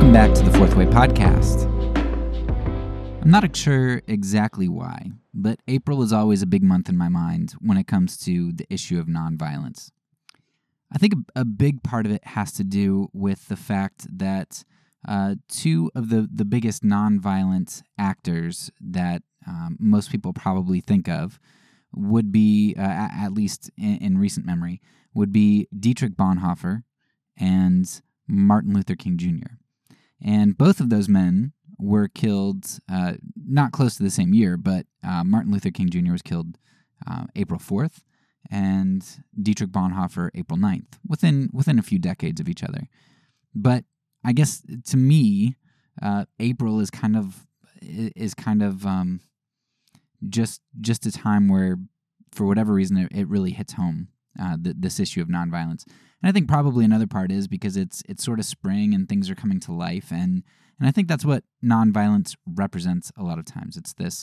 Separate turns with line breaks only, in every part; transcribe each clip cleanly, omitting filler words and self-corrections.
Welcome back to the Fourth Way Podcast. I'm not sure exactly why, but April is always a big month in my mind when it comes to the issue of nonviolence. I think a big part of it has to do with the fact that two of the biggest nonviolent actors that most people probably think of would be, at least in recent memory, would be Dietrich Bonhoeffer and Martin Luther King Jr. And both of those men were killed not close to the same year, but Martin Luther King Jr. was killed April 4th, and Dietrich Bonhoeffer April 9th, within a few decades of each other. But I guess to me, April is kind of just a time where, for whatever reason, it really hits home, this issue of nonviolence. And I think probably another part is because it's sort of spring and things are coming to life, and I think that's what nonviolence represents a lot of times. It's this,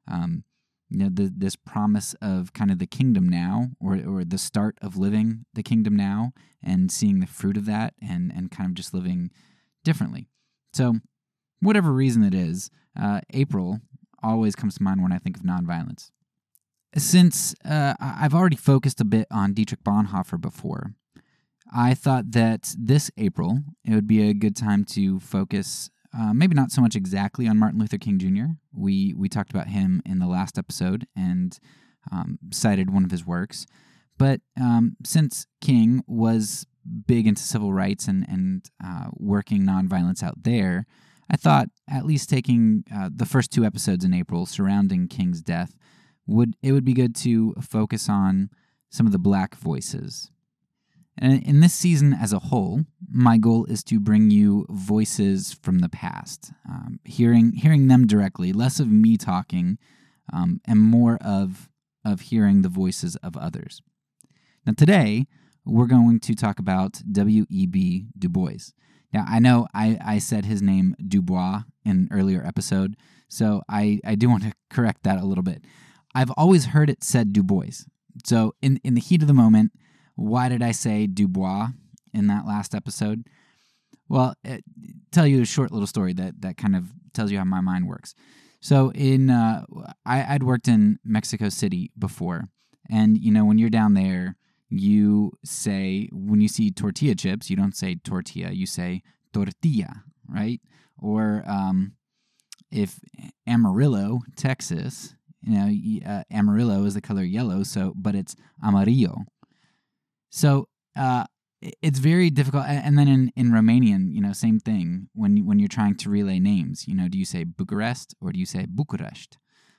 this promise of kind of the kingdom now, or the start of living the kingdom now, and seeing the fruit of that, and kind of just living differently. So, whatever reason it is, April always comes to mind when I think of nonviolence. Since I've already focused a bit on Dietrich Bonhoeffer before, I thought that this April, it would be a good time to focus, maybe not so much exactly on Martin Luther King Jr. We talked about him in the last episode and cited one of his works. But since King was big into civil rights and working nonviolence out there, I thought at least taking the first two episodes in April surrounding King's death, it would be good to focus on some of the Black voices. And in this season as a whole, my goal is to bring you voices from the past, hearing them directly, less of me talking, and more of hearing the voices of others. Now today, we're going to talk about W.E.B. Du Bois. Now, I know I said his name Dubois in an earlier episode, so I do want to correct that a little bit. I've always heard it said Du Bois. So in the heat of the moment, why did I say Dubois in that last episode? Well, tell you a short little story that kind of tells you how my mind works. So I'd worked in Mexico City before, and when you're down there, you say, when you see tortilla chips, you don't say tortilla, you say tortilla, right? Or if Amarillo, Texas, Amarillo is the color yellow, but it's amarillo. So it's very difficult. And then in Romanian, same thing. When you're trying to relay names, do you say Bucharest or do you say Bucharest?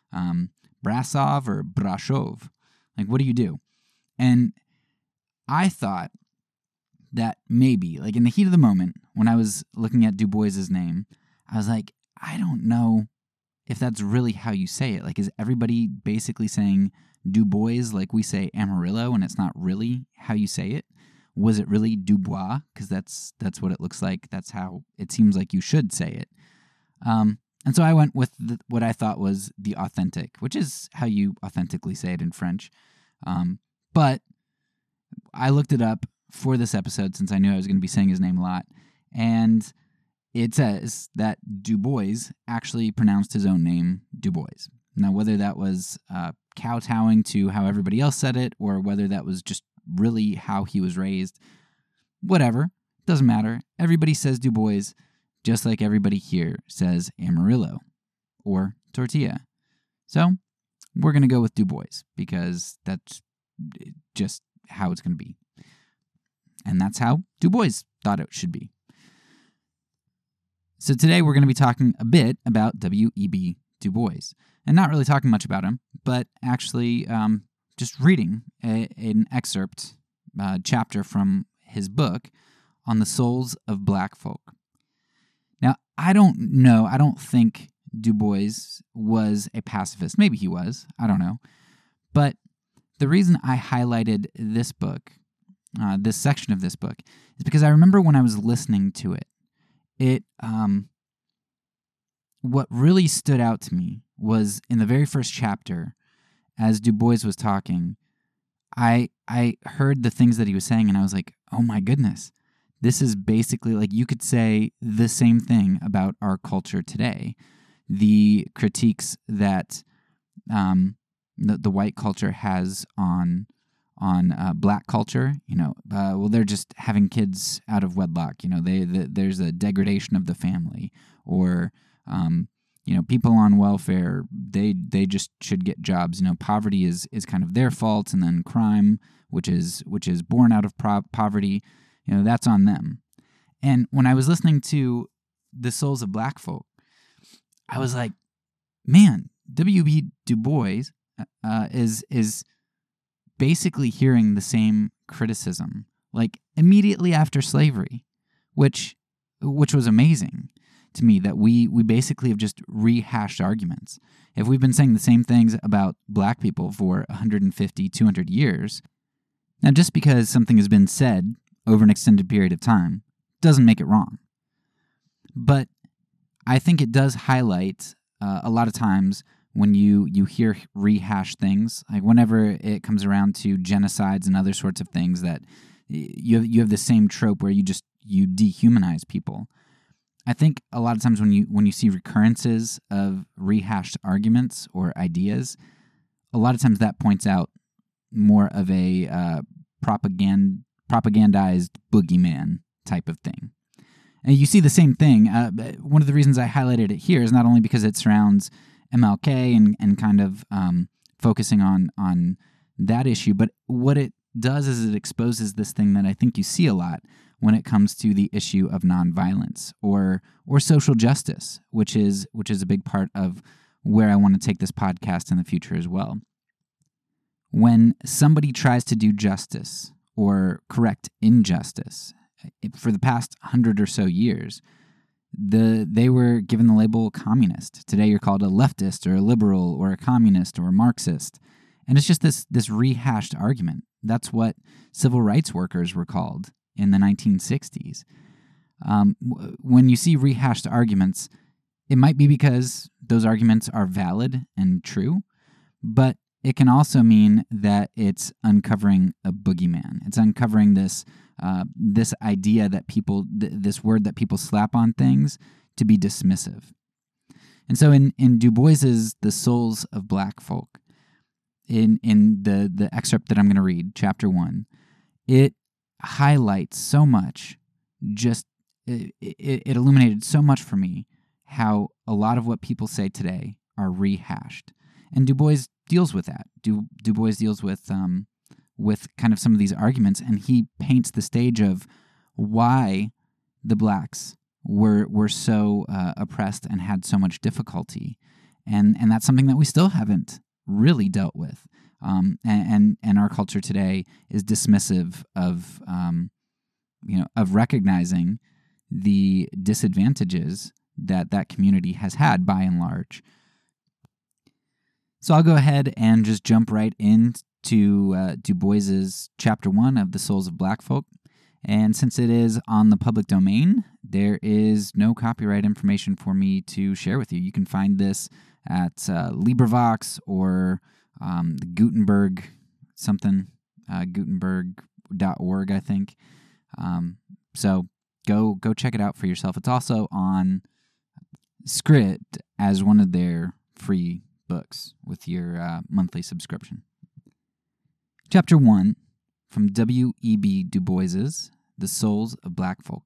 Brasov or Brashov? Like, what do you do? And I thought that maybe, like in the heat of the moment, when I was looking at Du Bois's name, I was like, I don't know if that's really how you say it. Like, is everybody basically saying Du Bois like we say Amarillo, and it's not really how you say it? Was it really Dubois? Because that's what it looks like. That's how it seems like you should say it. And so I went with what I thought was the authentic, which is how you authentically say it in French. But I looked it up for this episode since I knew I was going to be saying his name a lot, and it says that Du Bois actually pronounced his own name Du Bois. Now, whether that was kowtowing to how everybody else said it, or whether that was just really how he was raised, whatever, doesn't matter. Everybody says Du Bois, just like everybody here says Amarillo or tortilla. So we're going to go with Du Bois because that's just how it's going to be. And that's how Du Bois thought it should be. So today we're going to be talking a bit about W.E.B. Du Bois. And not really talking much about him, but actually just reading an excerpt, chapter from his book on the souls of Black folk. Now, I don't think Du Bois was a pacifist. Maybe he was, I don't know. But the reason I highlighted this book, this section of this book, is because I remember when I was listening to it, what really stood out to me was in the very first chapter, as Du Bois was talking, I heard the things that he was saying, and I was like, oh my goodness, This is basically like you could say the same thing about our culture today. The critiques that the white culture has on black culture, well, they're just having kids out of wedlock. There's a degradation of the family, or people on welfare, they just should get jobs. Poverty is kind of their fault, and then crime, which is born out of poverty, that's on them. And when I was listening to The Souls of Black Folk, I was like, man, W.B. Du Bois is basically hearing the same criticism, like immediately after slavery, which was amazing to me, that we basically have just rehashed arguments. If we've been saying the same things about black people for 150, 200 years, now just because something has been said over an extended period of time doesn't make it wrong. But I think it does highlight a lot of times when you hear rehashed things, like whenever it comes around to genocides and other sorts of things, that you have the same trope where you dehumanize people. I think a lot of times when you see recurrences of rehashed arguments or ideas, a lot of times that points out more of a propagandized boogeyman type of thing. And you see the same thing. One of the reasons I highlighted it here is not only because it surrounds MLK and kind of focusing on that issue, but what it does is it exposes this thing that I think you see a lot when it comes to the issue of nonviolence or social justice, which is a big part of where I want to take this podcast in the future as well. When somebody tries to do justice or correct injustice, for the past 100 or so years, they were given the label communist. Today you're called a leftist or a liberal or a communist or a Marxist. And it's just this rehashed argument. That's what civil rights workers were called in the 1960s. When you see rehashed arguments, it might be because those arguments are valid and true, but it can also mean that it's uncovering a boogeyman. It's uncovering this idea that this word that people slap on things to be dismissive. And so in Du Bois's The Souls of Black Folk, in the excerpt that I'm going to read, chapter 1, it highlights so much, it illuminated so much for me how a lot of what people say today are rehashed. And Du Bois deals with that. Du Bois deals with kind of some of these arguments, and he paints the stage of why the blacks were so oppressed and had so much difficulty. And that's something that we still haven't really dealt with. And our culture today is dismissive of recognizing the disadvantages that community has had by and large. So I'll go ahead and just jump right into Du Bois's chapter 1 of The Souls of Black Folk. And since it is on the public domain, there is no copyright information for me to share with you. You can find this at LibriVox or Gutenberg something, Gutenberg.org, I think. So go check it out for yourself. It's also on Script as one of their free books with your monthly subscription. Chapter 1 from W.E.B. Du Bois's The Souls of Black Folk.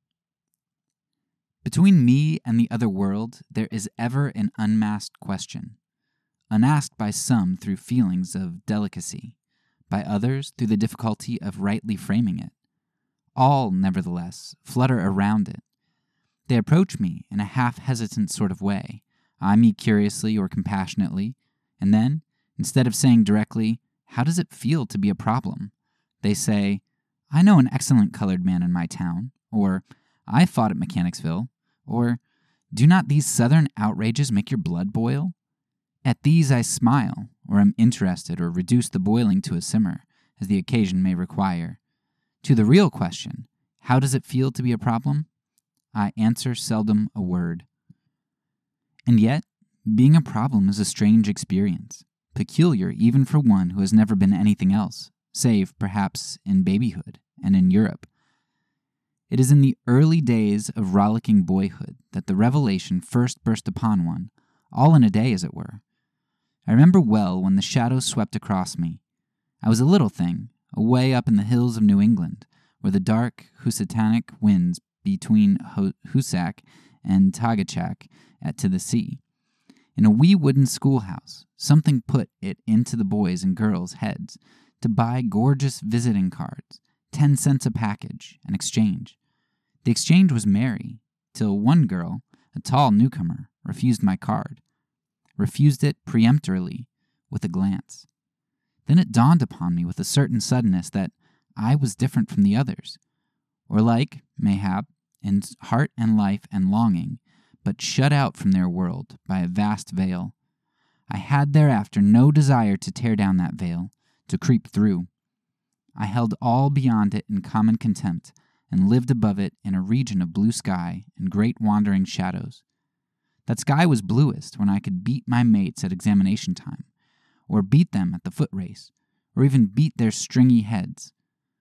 Between me and the other world, there is ever an unmasked question, unasked by some through feelings of delicacy, by others through the difficulty of rightly framing it. All, nevertheless, flutter around it. They approach me in a half-hesitant sort of way, eye me curiously or compassionately, and then, instead of saying directly, "How does it feel to be a problem?" they say, "I know an excellent colored man in my town," or "I fought at Mechanicsville," or "Do not these Southern outrages make your blood boil?" At these I smile, or am interested, or reduce the boiling to a simmer, as the occasion may require. To the real question, how does it feel to be a problem? I answer seldom a word. And yet, being a problem is a strange experience, peculiar even for one who has never been anything else, save, perhaps, in babyhood and in Europe. It is in the early days of rollicking boyhood that the revelation first burst upon one, all in a day as it were. I remember well when the shadows swept across me. I was a little thing, away up in the hills of New England, where the dark Housatonic winds between Hoosac and Tagachak to the sea. In a wee wooden schoolhouse, something put it into the boys' and girls' heads to buy gorgeous visiting cards, 10 cents a package, and exchange. The exchange was merry, till one girl, a tall newcomer, refused my card. Refused it peremptorily, with a glance. Then it dawned upon me with a certain suddenness that I was different from the others, or like, mayhap, in heart and life and longing, but shut out from their world by a vast veil. I had thereafter no desire to tear down that veil, to creep through. I held all beyond it in common contempt, and lived above it in a region of blue sky and great wandering shadows. That sky was bluest when I could beat my mates at examination time, or beat them at the foot race, or even beat their stringy heads.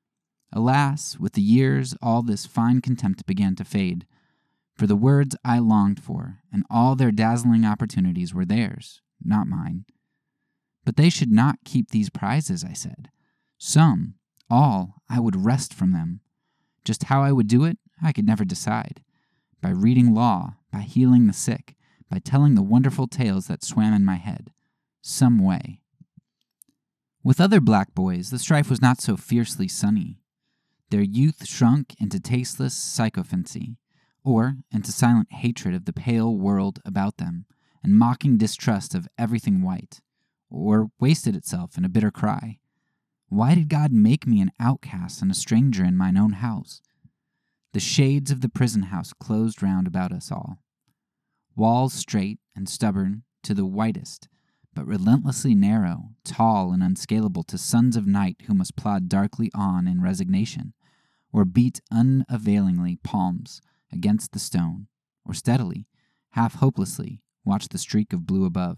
Alas, with the years all this fine contempt began to fade, for the words I longed for and all their dazzling opportunities were theirs, not mine. But they should not keep these prizes, I said. Some, all, I would wrest from them. Just how I would do it, I could never decide. By reading law, by healing the sick, by telling the wonderful tales that swam in my head. Some way. With other black boys, the strife was not so fiercely sunny. Their youth shrunk into tasteless sycophancy, or into silent hatred of the pale world about them, and mocking distrust of everything white, or wasted itself in a bitter cry. Why did God make me an outcast and a stranger in mine own house? The shades of the prison house closed round about us all. Walls straight and stubborn to the whitest, but relentlessly narrow, tall, and unscalable to sons of night who must plod darkly on in resignation, or beat unavailingly palms against the stone, or steadily, half hopelessly, watch the streak of blue above.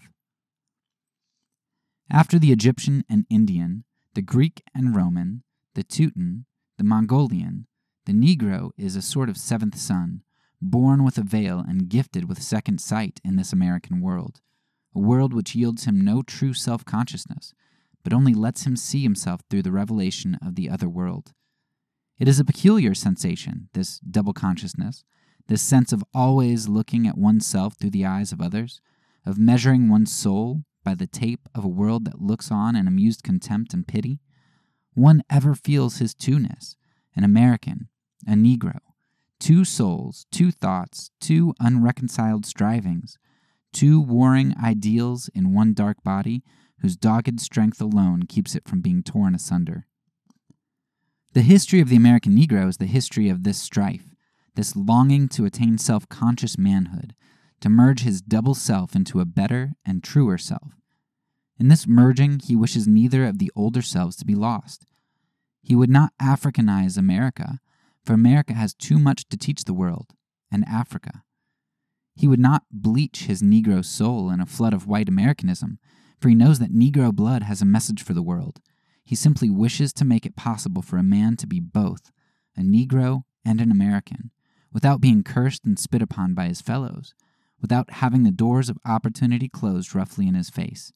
After the Egyptian and Indian, the Greek and Roman, the Teuton, the Mongolian, the Negro is a sort of seventh son, born with a veil and gifted with second sight in this American world, a world which yields him no true self-consciousness, but only lets him see himself through the revelation of the other world. It is a peculiar sensation, this double consciousness, this sense of always looking at oneself through the eyes of others, of measuring one's soul by the tape of a world that looks on in amused contempt and pity. One ever feels his two-ness, an American, a Negro, two souls, two thoughts, two unreconciled strivings, two warring ideals in one dark body whose dogged strength alone keeps it from being torn asunder. The history of the American Negro is the history of this strife, this longing to attain self-conscious manhood, to merge his double self into a better and truer self. In this merging, he wishes neither of the older selves to be lost. He would not Africanize America, for America has too much to teach the world, and Africa. He would not bleach his Negro soul in a flood of white Americanism, for he knows that Negro blood has a message for the world. He simply wishes to make it possible for a man to be both, a Negro and an American, without being cursed and spit upon by his fellows, without having the doors of opportunity closed roughly in his face.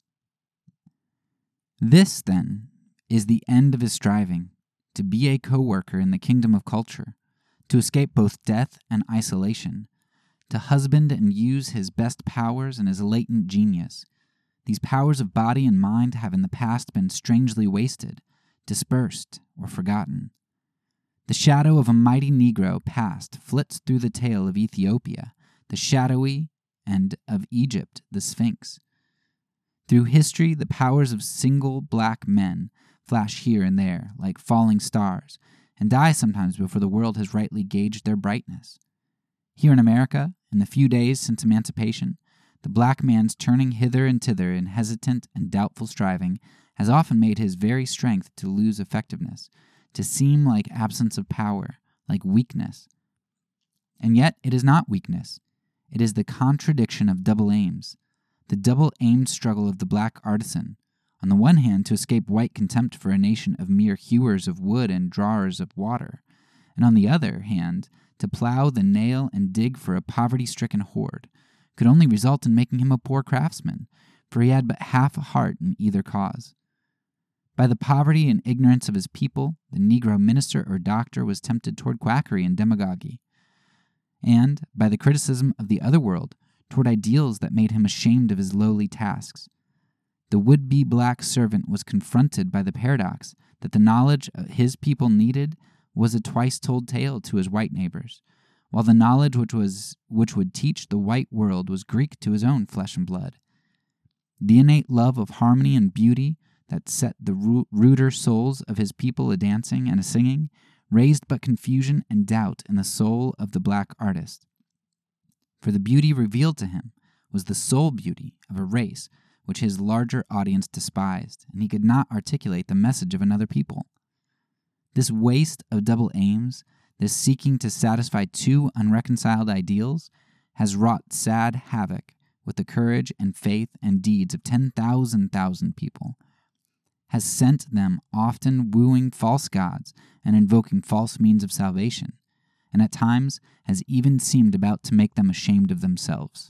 This, then, is the end of his striving, to be a co-worker in the kingdom of culture, to escape both death and isolation, to husband and use his best powers and his latent genius. These powers of body and mind have in the past been strangely wasted, dispersed, or forgotten. The shadow of a mighty Negro past flits through the tale of Ethiopia, the shadowy, and of Egypt, the Sphinx. Through history, the powers of single black men flash here and there like falling stars, and die sometimes before the world has rightly gauged their brightness. Here in America, in the few days since emancipation, the black man's turning hither and thither in hesitant and doubtful striving has often made his very strength to lose effectiveness, to seem like absence of power, like weakness. And yet it is not weakness. It is the contradiction of double aims, the double-aimed struggle of the black artisan, on the one hand to escape white contempt for a nation of mere hewers of wood and drawers of water, and on the other hand, to plow the nail and dig for a poverty-stricken horde, could only result in making him a poor craftsman, for he had but half a heart in either cause. By the poverty and ignorance of his people, the Negro minister or doctor was tempted toward quackery and demagoguery, and, by the criticism of the other world, toward ideals that made him ashamed of his lowly tasks. The would-be black servant was confronted by the paradox that the knowledge his people needed was a twice-told tale to his white neighbors, while the knowledge which would teach the white world was Greek to his own flesh and blood. The innate love of harmony and beauty that set the ruder souls of his people a-dancing and a-singing raised but confusion and doubt in the soul of the black artist. For the beauty revealed to him was the soul beauty of a race which his larger audience despised, and he could not articulate the message of another people. This waste of double aims, this seeking to satisfy two unreconciled ideals, has wrought sad havoc with the courage and faith and deeds of 10,000 people, has sent them often wooing false gods and invoking false means of salvation, and at times has even seemed about to make them ashamed of themselves.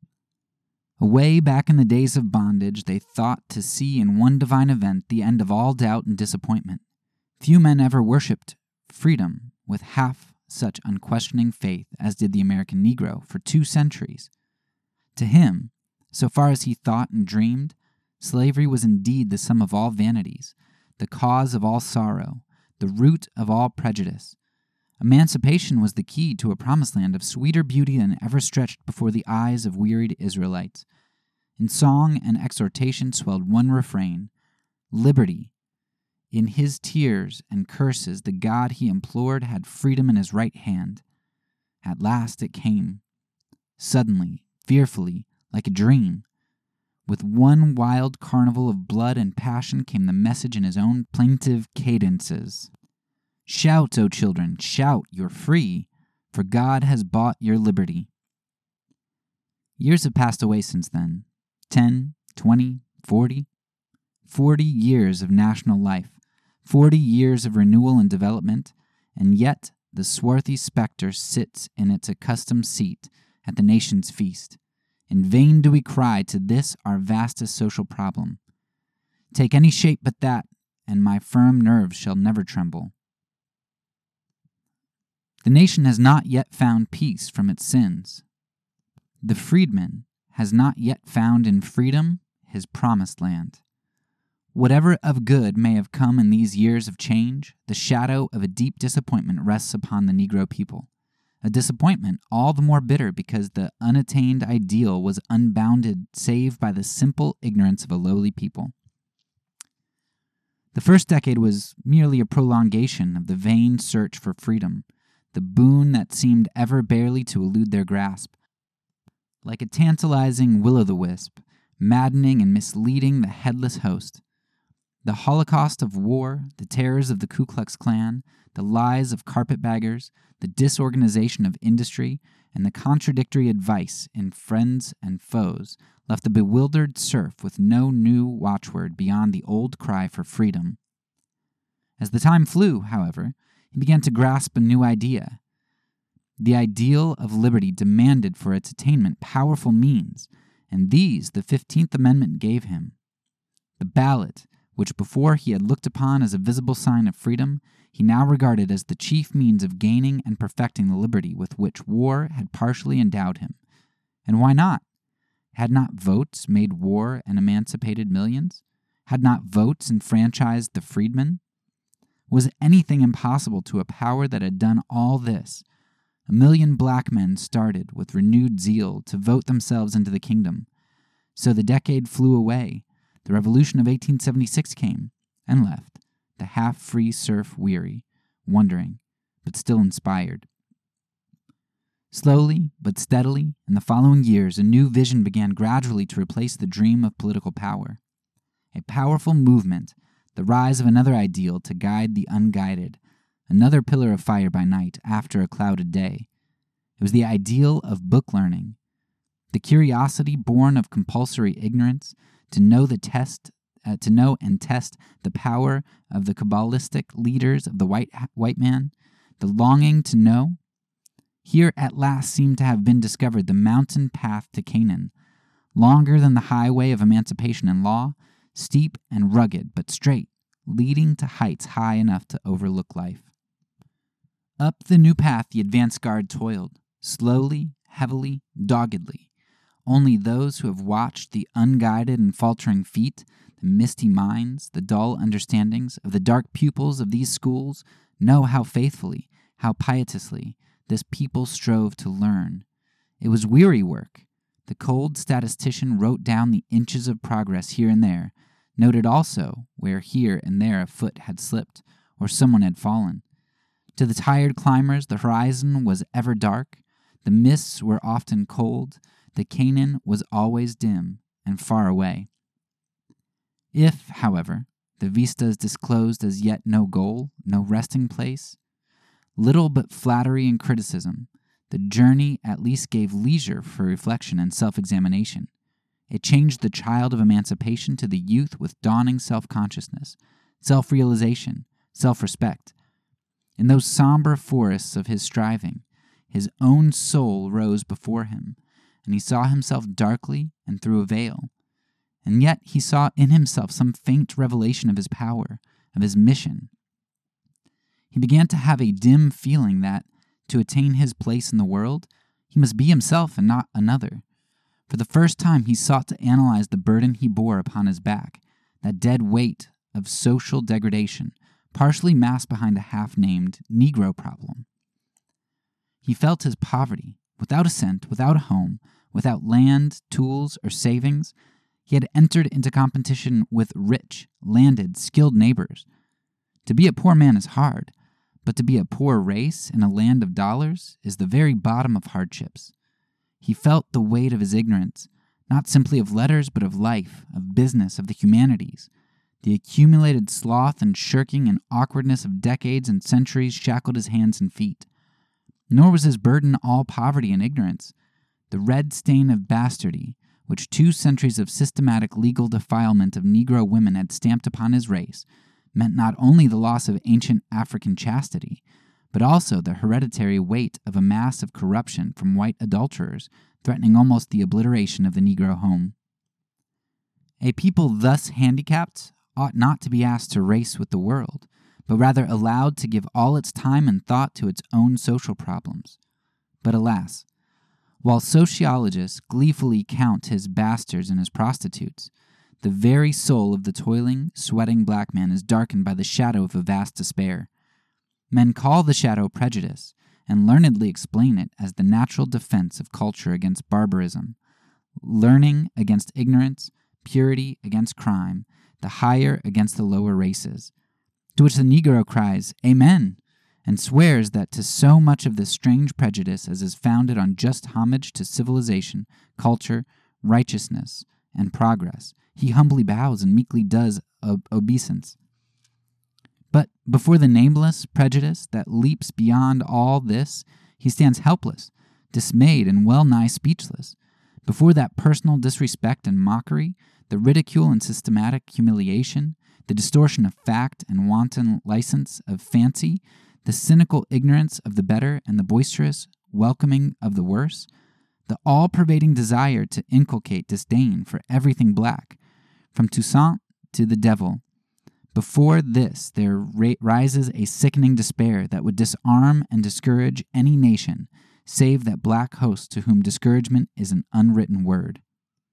Away back in the days of bondage, they thought to see in one divine event the end of all doubt and disappointment. Few men ever worshipped freedom with half such unquestioning faith as did the American Negro for 2 centuries. To him, so far as he thought and dreamed, slavery was indeed the sum of all vanities, the cause of all sorrow, the root of all prejudice. Emancipation was the key to a promised land of sweeter beauty than ever stretched before the eyes of wearied Israelites. In song and exhortation swelled one refrain, liberty. In his tears and curses, the God he implored had freedom in his right hand. At last it came. Suddenly, fearfully, like a dream. With one wild carnival of blood and passion came the message in his own plaintive cadences. Shout, O children, shout, you're free, for God has bought your liberty. Years have passed away since then. 10, 20, 40. 40 years of national life, 40 years of renewal and development, and yet the swarthy specter sits in its accustomed seat at the nation's feast. In vain do we cry to this our vastest social problem. Take any shape but that, and my firm nerves shall never tremble. The nation has not yet found peace from its sins. The freedman has not yet found in freedom his promised land. Whatever of good may have come in these years of change, the shadow of a deep disappointment rests upon the Negro people. A disappointment all the more bitter because the unattained ideal was unbounded save by the simple ignorance of a lowly people. The first decade was merely a prolongation of the vain search for freedom, the boon that seemed ever barely to elude their grasp. Like a tantalizing will-o'-the-wisp, maddening and misleading the headless host. The holocaust of war, the terrors of the Ku Klux Klan, the lies of carpetbaggers, the disorganization of industry, and the contradictory advice in Friends and Foes left the bewildered serf with no new watchword beyond the old cry for freedom. As the time flew, however, he began to grasp a new idea. The ideal of liberty demanded for its attainment powerful means, and these the 15th Amendment gave him. The ballot, which before he had looked upon as a visible sign of freedom, he now regarded as the chief means of gaining and perfecting the liberty with which war had partially endowed him. And why not? Had not votes made war and emancipated millions? Had not votes enfranchised the freedmen? Was anything impossible to a power that had done all this? 1 million black men started with renewed zeal to vote themselves into the kingdom. So the decade flew away. The revolution of 1876 came and left the half-free serf weary, wondering, but still inspired. Slowly but steadily, in the following years, a new vision began gradually to replace the dream of political power. A powerful movement, the rise of another ideal to guide the unguided, another pillar of fire by night after a clouded day. It was the ideal of book learning, the curiosity born of compulsory ignorance, to know and test the power of the Kabbalistic leaders of the white man, the longing to know. Here at last seemed to have been discovered the mountain path to Canaan, longer than the highway of emancipation and law, steep and rugged but straight, leading to heights high enough to overlook life. Up the new path the advance guard toiled, slowly, heavily, doggedly. Only those who have watched the unguided and faltering feet, the misty minds, the dull understandings of the dark pupils of these schools know how faithfully, how piteously this people strove to learn. It was weary work. The cold statistician wrote down the inches of progress here and there, noted also where here and there a foot had slipped or someone had fallen. To the tired climbers, the horizon was ever dark, the mists were often cold, the Canaan was always dim and far away. If, however, the vistas disclosed as yet no goal, no resting place, little but flattery and criticism, the journey at least gave leisure for reflection and self-examination. It changed the child of emancipation to the youth with dawning self-consciousness, self-realization, self-respect. In those somber forests of his striving, his own soul rose before him, and he saw himself darkly and through a veil. And yet he saw in himself some faint revelation of his power, of his mission. He began to have a dim feeling that, to attain his place in the world, he must be himself and not another. For the first time he sought to analyze the burden he bore upon his back, that dead weight of social degradation, partially masked behind the half-named Negro problem. He felt his poverty, without a cent, without a home, without land, tools, or savings. He had entered into competition with rich, landed, skilled neighbors. To be a poor man is hard, but to be a poor race in a land of dollars is the very bottom of hardships. He felt the weight of his ignorance, not simply of letters, but of life, of business, of the humanities. The accumulated sloth and shirking and awkwardness of decades and centuries shackled his hands and feet. Nor was his burden all poverty and ignorance. The red stain of bastardy, which 2 centuries of systematic legal defilement of Negro women had stamped upon his race, meant not only the loss of ancient African chastity, but also the hereditary weight of a mass of corruption from white adulterers, threatening almost the obliteration of the Negro home. A people thus handicapped ought not to be asked to race with the world, but rather allowed to give all its time and thought to its own social problems. But alas, while sociologists gleefully count his bastards and his prostitutes, the very soul of the toiling, sweating black man is darkened by the shadow of a vast despair. Men call the shadow prejudice, and learnedly explain it as the natural defense of culture against barbarism, learning against ignorance, purity against crime, the higher against the lower races. To which the Negro cries, "Amen," and swears that to so much of this strange prejudice as is founded on just homage to civilization, culture, righteousness, and progress, he humbly bows and meekly does obeisance. But before the nameless prejudice that leaps beyond all this, he stands helpless, dismayed, and well-nigh speechless. Before that personal disrespect and mockery, the ridicule and systematic humiliation, the distortion of fact and wanton license of fancy, the cynical ignorance of the better and the boisterous welcoming of the worse, the all-pervading desire to inculcate disdain for everything black, from Toussaint to the devil. Before this, there rises a sickening despair that would disarm and discourage any nation, save that black host to whom discouragement is an unwritten word.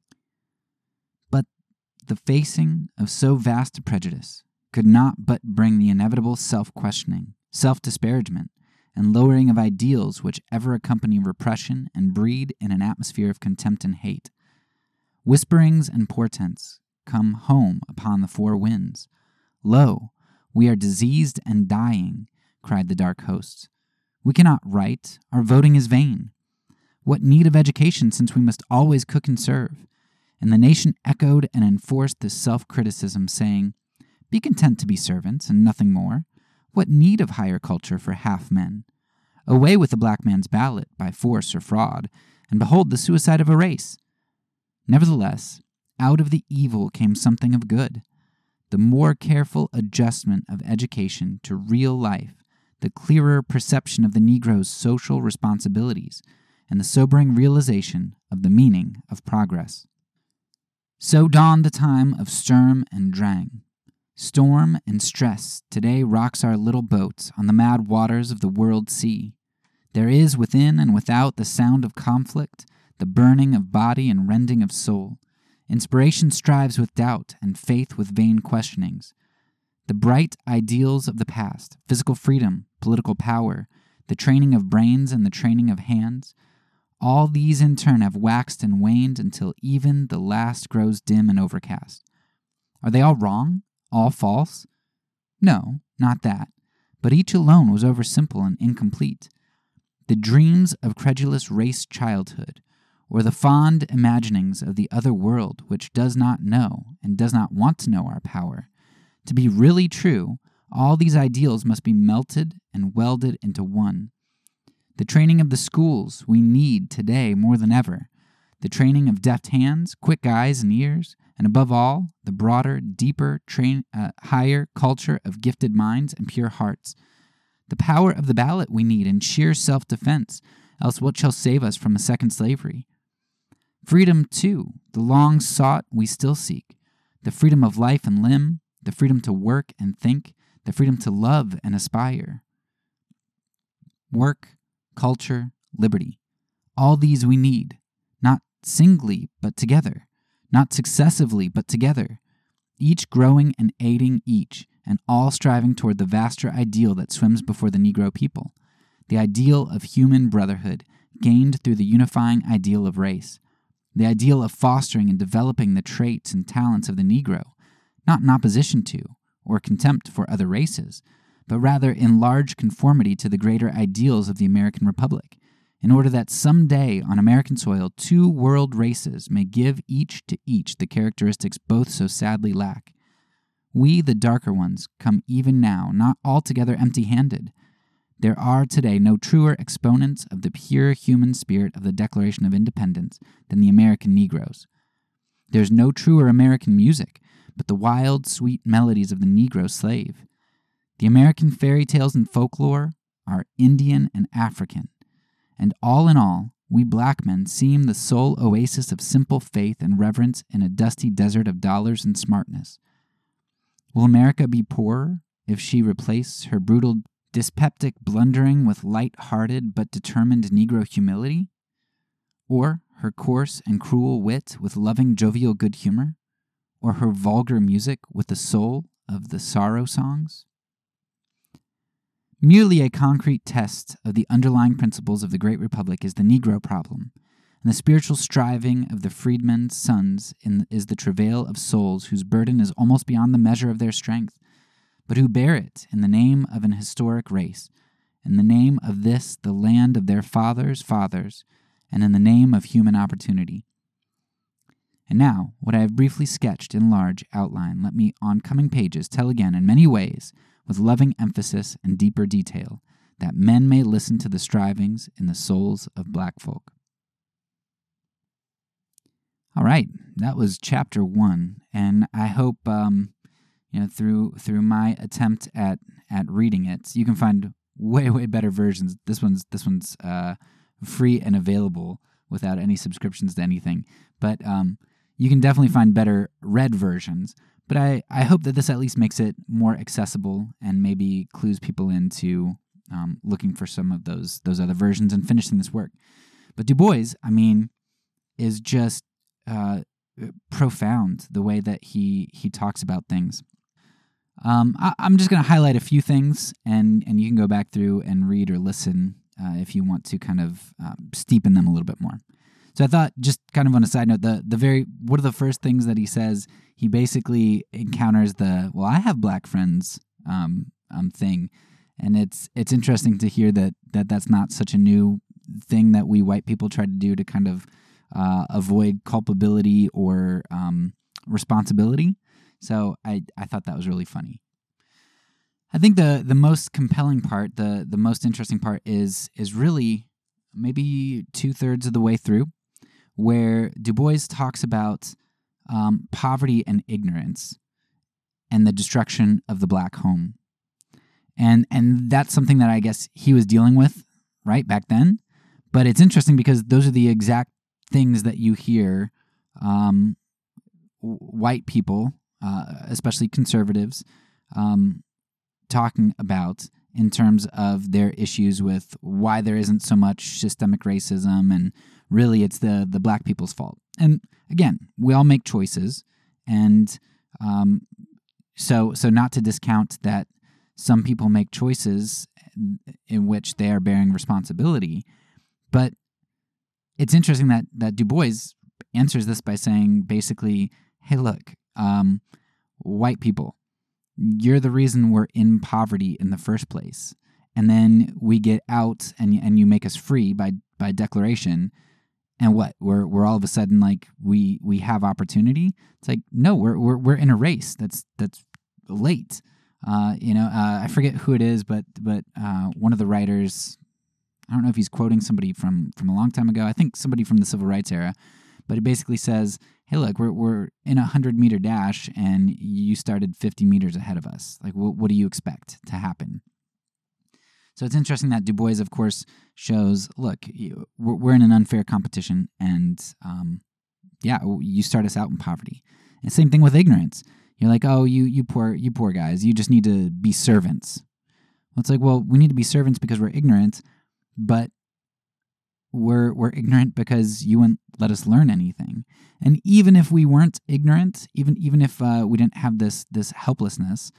But the facing of so vast a prejudice could not but bring the inevitable self-questioning, self-disparagement, and lowering of ideals which ever accompany repression and breed in an atmosphere of contempt and hate. Whisperings and portents come home upon the 4 winds. "Lo, we are diseased and dying," cried the dark hosts. "We cannot write, our voting is vain. What need of education, since we must always cook and serve?" And the nation echoed and enforced this self-criticism, saying, "Be content to be servants, and nothing more. What need of higher culture for half men? Away with the black man's ballot, by force or fraud, and behold the suicide of a race." Nevertheless, out of the evil came something of good. The more careful adjustment of education to real life, the clearer perception of the Negro's social responsibilities, and the sobering realization of the meaning of progress. So dawned the time of Sturm and Drang. Storm and stress today rocks our little boat on the mad waters of the world sea. There is within and without the sound of conflict, the burning of body and rending of soul. Inspiration strives with doubt and faith with vain questionings. The bright ideals of the past, physical freedom, political power, the training of brains and the training of hands, all these in turn have waxed and waned until even the last grows dim and overcast. Are they all wrong? All false? No, not that. But each alone was oversimple and incomplete. The dreams of credulous race childhood, or the fond imaginings of the other world which does not know and does not want to know our power. To be really true, all these ideals must be melted and welded into one. The training of the schools we need today more than ever. The training of deft hands, quick eyes and ears, and above all, the broader, deeper, higher culture of gifted minds and pure hearts. The power of the ballot we need in sheer self-defense, else what shall save us from a second slavery? Freedom, too, the long sought we still seek. The freedom of life and limb, the freedom to work and think, the freedom to love and aspire. Work, culture, liberty. All these we need, not singly but together, not successively but together, each growing and aiding each, and all striving toward the vaster ideal that swims before the Negro people, the ideal of human brotherhood gained through the unifying ideal of race, the ideal of fostering and developing the traits and talents of the Negro, not in opposition to or contempt for other races, but rather in large conformity to the greater ideals of the American Republic, in order that someday on American soil 2 world races may give each to each the characteristics both so sadly lack. We, the darker ones, come even now not altogether empty-handed. There are today no truer exponents of the pure human spirit of the Declaration of Independence than the American Negroes. There's no truer American music but the wild, sweet melodies of the Negro slave. The American fairy tales and folklore are Indian and African, and all in all, we black men seem the sole oasis of simple faith and reverence in a dusty desert of dollars and smartness. Will America be poorer if she replace her brutal dyspeptic blundering with light-hearted but determined Negro humility? Or her coarse and cruel wit with loving jovial good humor? Or her vulgar music with the soul of the sorrow songs? Merely a concrete test of the underlying principles of the Great Republic is the Negro problem, and the spiritual striving of the freedmen's sons is the travail of souls whose burden is almost beyond the measure of their strength, but who bear it in the name of an historic race, in the name of this, the land of their fathers' fathers, and in the name of human opportunity. And now, what I have briefly sketched in large outline, let me on coming pages tell again in many ways, with loving emphasis and deeper detail, that men may listen to the strivings in the souls of black folk. All right, that was chapter 1, and I hope through my attempt at reading it, you can find way better versions. This one's free and available without any subscriptions to anything, but you can definitely find better read versions. But I hope that this at least makes it more accessible and maybe clues people into looking for some of those other versions and finishing this work. But Du Bois, is just profound the way that he talks about things. I'm just going to highlight a few things, and you can go back through and read or listen if you want to kind of steepen them a little bit more. So I thought, just kind of on a side note, one of the first things that he says, he basically encounters I have black friends thing, and it's interesting to hear that that's not such a new thing that we white people try to do to kind of avoid culpability or responsibility. So I thought that was really funny. I think the most compelling part, the most interesting part is really maybe 2/3 of the way through, where Du Bois talks about poverty and ignorance and the destruction of the black home. And that's something that I guess he was dealing with right back then. But it's interesting because those are the exact things that you hear white people, especially conservatives, talking about in terms of their issues with why there isn't so much systemic racism, and really it's the black people's fault. And again, we all make choices, and so not to discount that some people make choices in which they are bearing responsibility, but it's interesting that Du Bois answers this by saying basically, hey, look, white people, you're the reason we're in poverty in the first place. And then we get out and you make us free by declaration. And what? We're all of a sudden like we have opportunity? It's like, no, we're in a race that's late. I forget who it is, but one of the writers, I don't know if he's quoting somebody from a long time ago. I think somebody from the civil rights era, but it basically says, hey, look, we're in a 100-meter dash, and you started 50 meters ahead of us. Like, what do you expect to happen? So it's interesting that Du Bois, of course, shows, look, we're in an unfair competition, and you start us out in poverty. And same thing with ignorance. You're like, oh, you poor guys, you just need to be servants. Well, it's like, well, we need to be servants because we're ignorant, but we're ignorant because you wouldn't let us learn anything. And even if we weren't ignorant, even if we didn't have this helplessness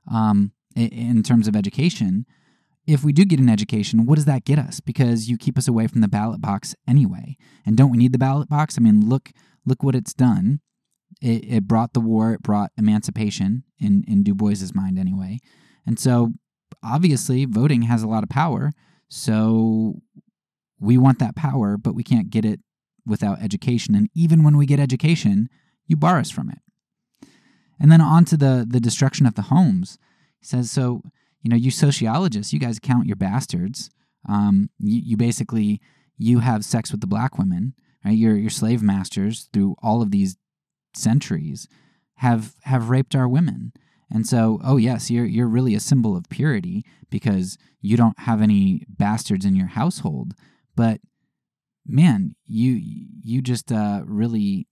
in terms of education, if we do get an education, what does that get us? Because you keep us away from the ballot box anyway. And don't we need the ballot box? I mean, look what it's done. It brought the war. It brought emancipation in Du Bois's mind anyway. And so obviously voting has a lot of power. So we want that power, but we can't get it without education. And even when we get education, you bar us from it. And then on to the destruction of the homes. He says, so, you sociologists, you guys count your bastards. You basically, you have sex with the black women, right? Your slave masters through all of these centuries have raped our women. And so, oh yes, you're really a symbol of purity because you don't have any bastards in your household. But man, you just really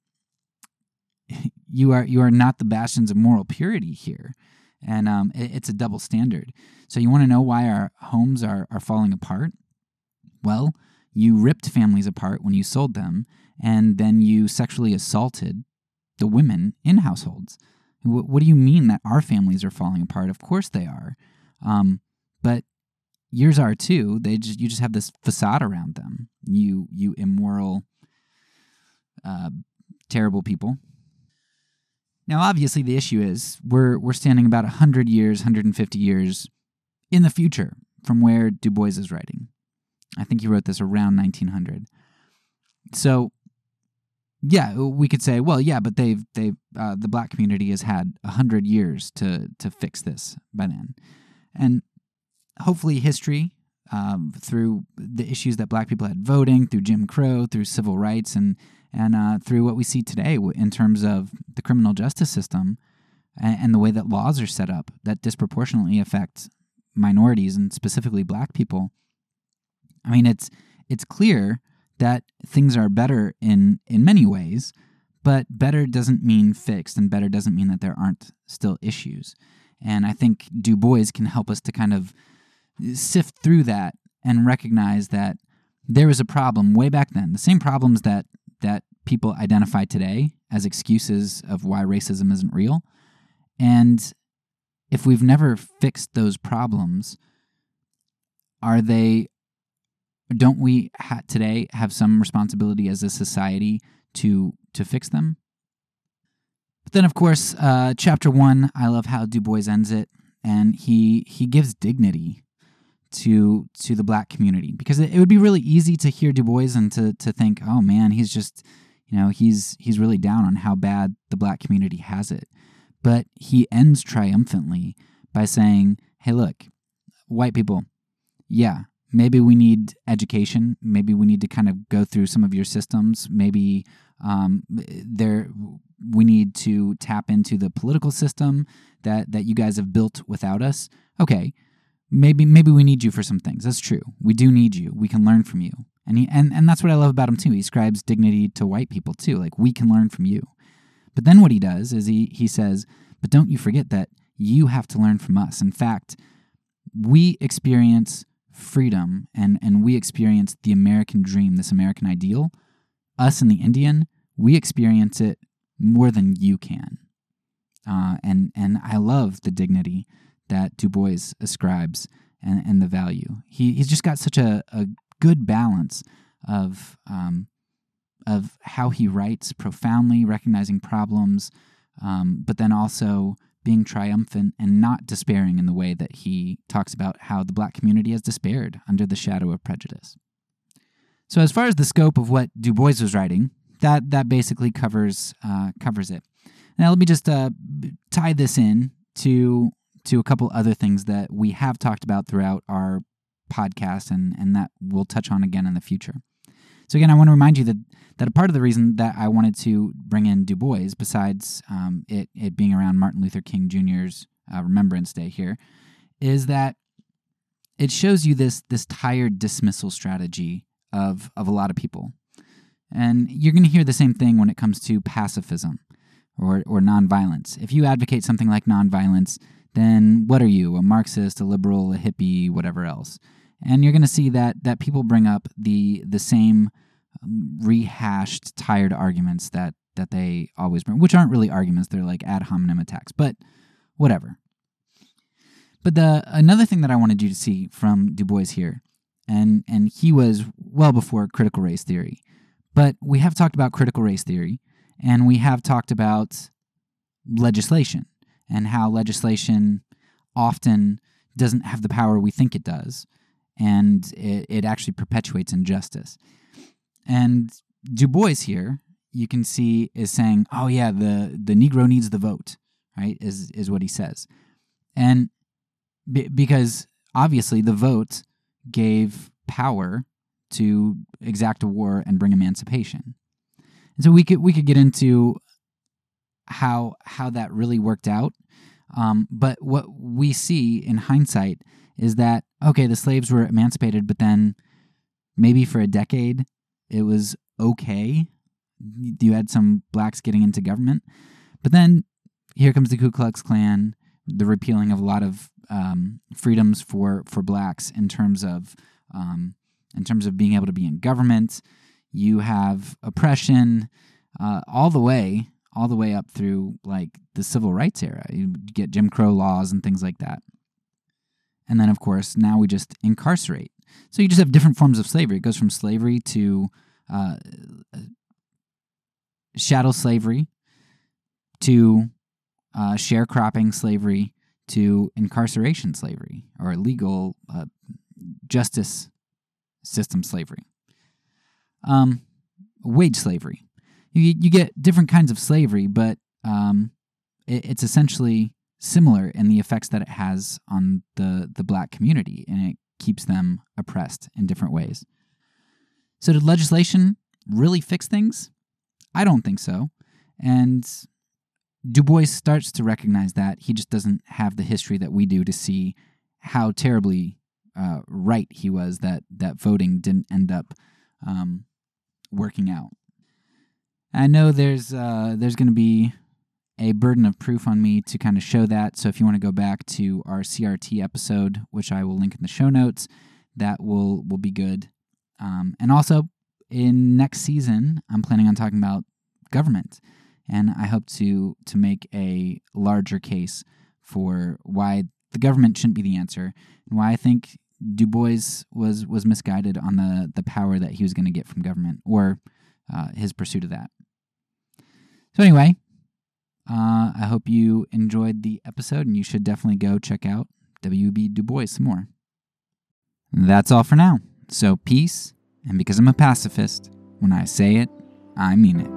you are not the bastions of moral purity here, and it's a double standard. So you want to know why our homes are falling apart? Well, you ripped families apart when you sold them, and then you sexually assaulted the women in households. What do you mean that our families are falling apart? Of course they are, but yours are too. You just have this facade around them. You immoral, terrible people. Now, obviously, the issue is we're standing about 100 years, 150 years in the future from where Du Bois is writing. I think he wrote this around 1900. So, yeah, we could say, well, yeah, but the black community has had 100 years to fix this by then, and hopefully history, through the issues that black people had voting, through Jim Crow, through civil rights, and through what we see today in terms of the criminal justice system and the way that laws are set up that disproportionately affect minorities and specifically black people. I mean, it's clear that things are better in many ways, but better doesn't mean fixed, and better doesn't mean that there aren't still issues. And I think Du Bois can help us to kind of sift through that and recognize that there was a problem way back then. The same problems that people identify today as excuses of why racism isn't real. And if we've never fixed those problems, don't we today have some responsibility as a society to fix them? But then, of course, chapter 1, I love how Du Bois ends it, and he gives dignity to the black community, because it would be really easy to hear Du Bois and to think, oh man, he's just, he's really down on how bad the black community has it. But he ends triumphantly by saying, hey, look, white people, yeah, maybe we need education. Maybe we need to kind of go through some of your systems. Maybe we need to tap into the political system that you guys have built without us. Okay, maybe we need you for some things. That's true. We do need you. We can learn from you. And that's what I love about him too. He ascribes dignity to white people too. Like, we can learn from you. But then what he does is he says, but don't you forget that you have to learn from us. In fact, we experience freedom and we experience the American dream, this American ideal. Us and the Indian, we experience it more than you can. And I love the dignity that Du Bois ascribes and the value. He's just got such a good balance of how he writes, profoundly recognizing problems, but then also being triumphant and not despairing in the way that he talks about how the Black community has despaired under the shadow of prejudice. So as far as the scope of what Du Bois was writing, that basically covers it. Now let me just tie this in to a couple other things that we have talked about throughout our podcast and that we'll touch on again in the future. So again, I want to remind you that a part of the reason that I wanted to bring in Du Bois, besides it being around Martin Luther King Jr.'s Remembrance Day here, is that it shows you this tired dismissal strategy of a lot of people. And you're going to hear the same thing when it comes to pacifism or nonviolence. If you advocate something like nonviolence, then what are you? A Marxist, a liberal, a hippie, whatever else. And you're going to see that people bring up the same rehashed, tired arguments that they always bring, which aren't really arguments. They're like ad hominem attacks, but whatever. But another thing that I wanted you to see from Du Bois here, and he was well before critical race theory, but we have talked about critical race theory, and we have talked about legislation and how legislation often doesn't have the power we think it does, and it actually perpetuates injustice. And Du Bois here, you can see, is saying, oh yeah, the Negro needs the vote, right, is what he says. And because obviously the vote gave power to exact a war and bring emancipation. And so we could get into how that really worked out. But what we see in hindsight is that, okay, the slaves were emancipated, but then maybe for a decade it was okay. You had some blacks getting into government. But then here comes the Ku Klux Klan, the repealing of a lot of freedoms for blacks in terms of being able to be in government. You have oppression all the way up through like the civil rights era. You get Jim Crow laws and things like that. And then, of course, now we just incarcerate. So you just have different forms of slavery. It goes from slavery to chattel slavery to sharecropping slavery to incarceration slavery or legal justice system slavery. Wage slavery. You get different kinds of slavery, but it's essentially similar in the effects that it has on the black community, and it keeps them oppressed in different ways. So did legislation really fix things? I don't think so. And Du Bois starts to recognize that. He just doesn't have the history that we do to see how terribly right he was that voting didn't end up working out. I know there's going to be a burden of proof on me to kind of show that. So if you want to go back to our CRT episode, which I will link in the show notes, that will be good. And also in next season, I'm planning on talking about government, and I hope to make a larger case for why the government shouldn't be the answer, and why I think Du Bois was misguided on the power that he was going to get from government, or his pursuit of that. So anyway, I hope you enjoyed the episode, and you should definitely go check out W.E.B. Du Bois some more. That's all for now. So peace, and because I'm a pacifist, when I say it, I mean it.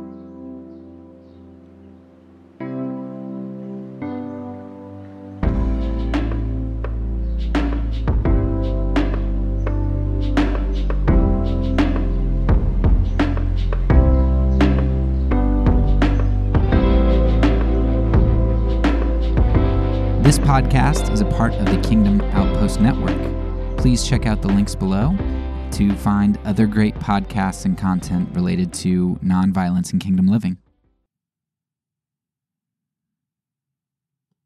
This This podcast is a part of the Kingdom Outpost Network. Please check out the links below to find other great podcasts and content related to nonviolence and kingdom living.